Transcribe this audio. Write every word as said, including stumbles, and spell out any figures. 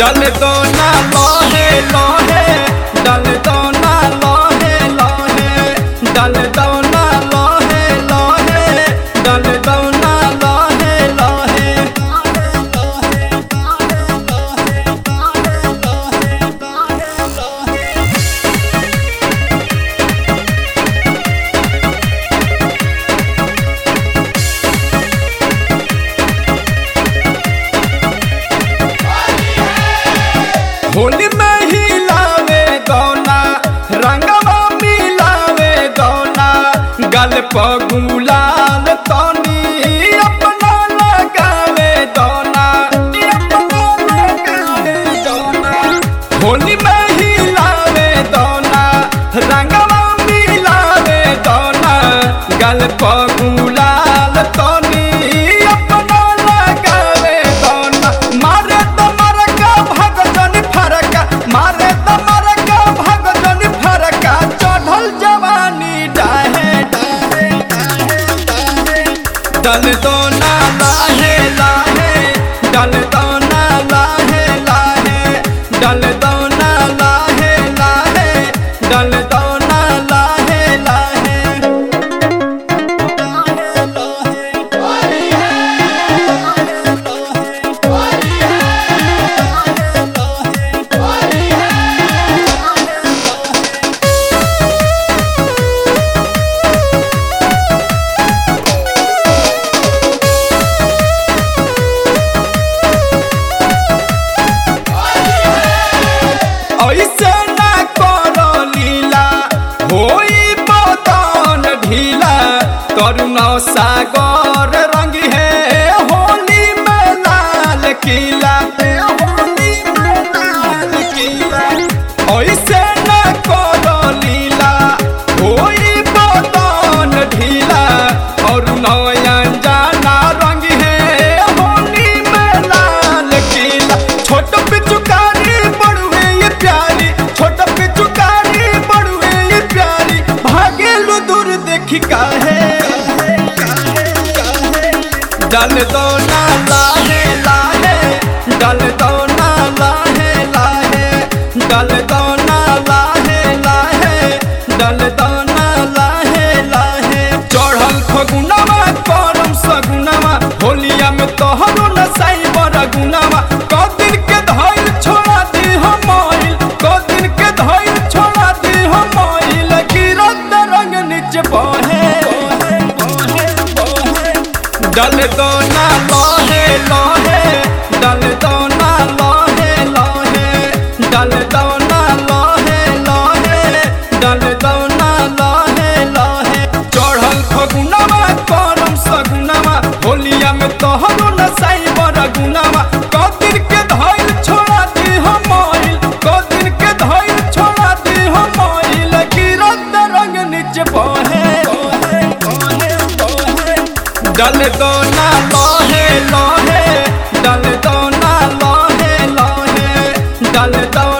डल दो ना लोहे लोहे, डल दो ना लोहे लोहे, डल दो ना लोहे लोहे, डल दो ना लोहे लोहे। होली में हिलावे गौना, रंगवा मिलावे गौना, गल प गुलाल तनी अपना लगावे गौना, अपना लगावे गौना। होली में हिलावे गौना, रंगवा मिलावे गौना, गल प गुलाल तनी अपना लगावे गौना। मारे तो मरका भगजन फरका, मारे तो मरका भगजन फरका, चढ़ल जवानी डाहे डाहे डाहे डाहे। डल दो ना लाहे लाहे, डल दो ना लाहे लाहे, डल दो ना लाहे लाहे, डल दो ना लाहे लाहे। ऐसे ना करो लीला, होई बदन ढीला, करुणा सागर रंग है होली में लाल किला, होली में लाल किला। ऐसे ना करो लीला, होई बदन ढीला, करुणा अनजाना रंग है होली में लाल किला। छोट पिचुकारी बड़ुए ये प्यारी, छोट पिचुकारी बड़ुए ये प्यारी, भागेलु दूर देखी काहे। डल दो ना लाहे लाहे, डल दो ना लाहे लाहे, डल दो ना लाहे लाहे, डल दो ना लाहे लाहे। चढ़ल फगुनवा करम सगुनवा, होलिया में तोहरो नसाई बड़ गुनवा। कदिन के धइल छोड़ा दी हम मोइल, कदिन के धइल छोड़ा दी हम मोइल, गिरत रंग नीचे बहे। डल दो ना लोहे लोहे, डल दो ना लोहे लोहे, डल दो ना लोहे लोहे, डल दो ना लोहे लोहे। चढ़ल फगुनवा करम सगुनवा, होलिया में तोहरो नसाई बड़ गुनवा। कदिन के धइल छोड़ा दी हम मोइल, कदिन के धइल छोड़ा दी हम मोइल, गिरत रंग नीचे बहे। डल दो ना लोहे लोहे, डल दो ना लोहे लोहे, डल दो